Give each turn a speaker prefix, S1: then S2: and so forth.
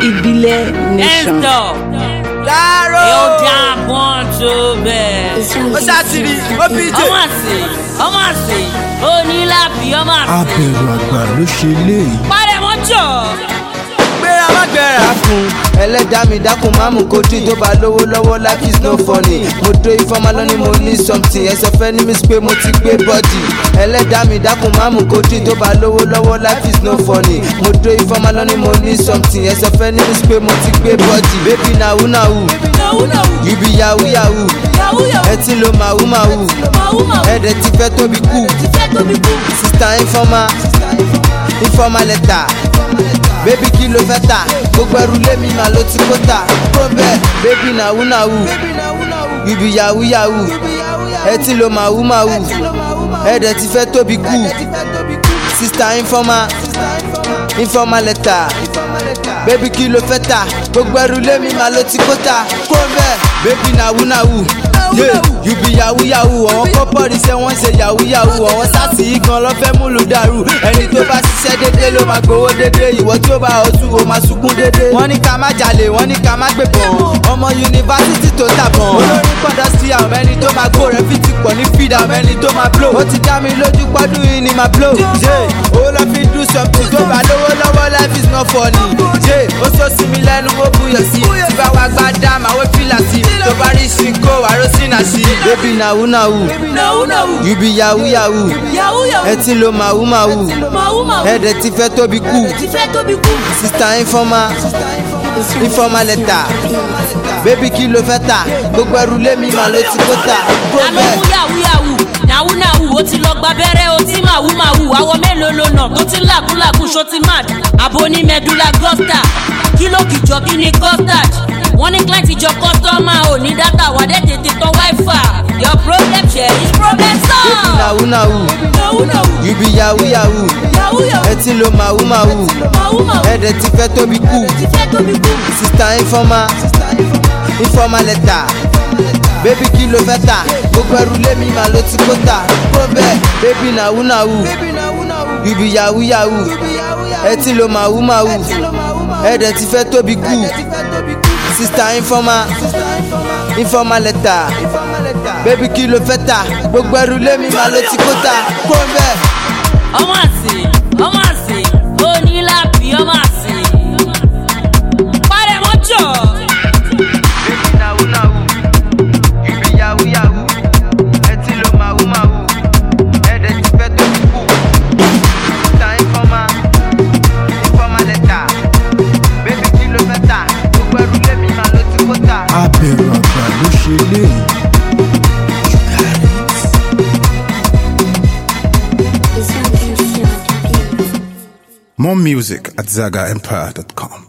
S1: Ìbílẹ̀ Nation.
S2: Láàárọ̀.
S3: Yóò dá pọ́n tó bẹ́ẹ̀.
S2: Ó ṣàtìrí, ó bí jẹ.
S3: Ọmọ àṣẹ, onílàbí ọmọ àṣẹ.
S4: Abẹ̀rù àgbà ló ṣe léyìí.
S3: Pàdé mọ́jọ́.
S2: Gbéra má gbéra fún. Ẹlẹ́dàá mi dákun má mú kojú tó bá lówó lọ́wọ́ life is no funny. Mo dó ifọ́mà lónìí mo ní something. Ẹsẹ̀ fẹ́ ní mi pé mo ti gbé bọ́dì. Ẹlẹ́dàá mi dákun má mú kojú tó bá lówó lọ́wọ́ life is no funny. Mo dó ifọ́mà lónìí mo ní something. Ẹsẹ̀ fẹ́ ní mi pé mo ti gbé bọ́dì. Baby nàwú nàwú, you be yahoo yahoo. Ẹ ti lo màwú màwú, ẹ̀dẹ̀ ti fẹ́ tóbi kú. Sista ifọ́mà lẹ́tà. Baby kí ló fẹ́ tà, gbogbo ẹrù lémi mà ló ti kó tà. Kó bẹ́ẹ̀, baby nàwú nàwú, you be yahoo yahoo. Ẹ ti lo màwú màwú, ẹ̀dẹ̀ ti fẹ́ tóbi kú. Sista ifọ́mà lẹ́tà. Baby kí ló fẹ́ tà, gbogbo ẹrù lémi mà ló ti kó tà. Kó bẹ́ẹ̀, baby nàwú nàwú, yeah, you be yahoo yahoo. Àwọn kọ́pọ̀rì ṣe wọ́n ṣe yahoo yahoo. Àwọn sáàsì yìí gan lọ fẹ́ múlù dàrú. Ẹni tó bá ṣiṣẹ́ dédé ló máa gbowó dédé. Ìwọ tí ó bá ọtún o máa sunkún dédé. Wọ́n ní ká má jalè, wọ́n ní ká má gbébọn. Ọmọ yunifásitì tó tàbọn. Olórin pọ̀dọ̀ sí àwọn ẹni tó máa gbó rẹ̀ fi ti pọ̀ ní feed àwọn ẹni tó máa blow. Ó ti dá mi lójú pọ́dún yìí ni máa blow. Owó lọ fi do something tó bá lówó lọ́wọ́ life is not funny. Ó sọ sí mi lẹ́nu ó buyọ̀ sí. Tí bá wa gbá dá màá wé fìlà sí. Tó bá rí ṣìnkó àròsínà sí. Baby nàwú nàwú, you be yahoo yahoo. Ẹ ti lo màwú màwú, ẹ̀dẹ̀ ti fẹ́ tóbi kú. Sista ifọ́mà lẹ́tà. Baby kí ló fẹ́ tà, gbogbo ẹrù lémi mà ló ti kó tà.
S3: Àlọ́ mú yàwú ó ti lọ gba abẹ́rẹ́ ó ti màwú. Àwọ̀ mélòó ló nà tó ti làkúlàkú ṣó ti mad. Àbò ní medulla gusta, kí ló kìjọ kí ni custard. Wọ́n ní client ìjọ kọ́sítọ́mà ò ní dátà wà dé tètè tán wáífà. Your problem share is problem solved.
S2: Baby nàwú nàwú, you be yahoo yahoo. Ẹ ti lo màwú màwú, ẹ̀dẹ̀ ti fẹ́ tóbi kú. Sista ifọ́mà lẹ́tà. Baby kí ló fẹ́ tà, gbogbo ẹrù lémi mà ló ti kó tà. Kó bẹ́ẹ̀, baby nàwú nàwú, you be yahoo yahoo. Ẹ ti lo màwú màwú, ẹ̀dẹ̀ ti fẹ́ tóbi kú. Sista ifọ́mà lẹ́tà. Baby kí ló fẹ́ tà, gbogbo ẹrù lémi mà ló ti kó tà. Kó bẹ́ẹ̀.
S3: Ọmọ àṣẹ, onílàbí ọmọ àṣẹ. Pàdé mọ́jọ́.
S2: Baby nàwú nàwú, you be yahoo yahoo. Ẹ ti lo màwú màwú, ẹ̀dẹ̀ ti fẹ́ tóbi kú. Sista ifọ́mà lẹ́tà. Baby kí ló fẹ́ tà, gbogbo ẹrù lémi mà ló ti kó tà.
S4: Abẹ̀rù àgbà ló ṣe léyìí. More music at ZagaEmpire.com.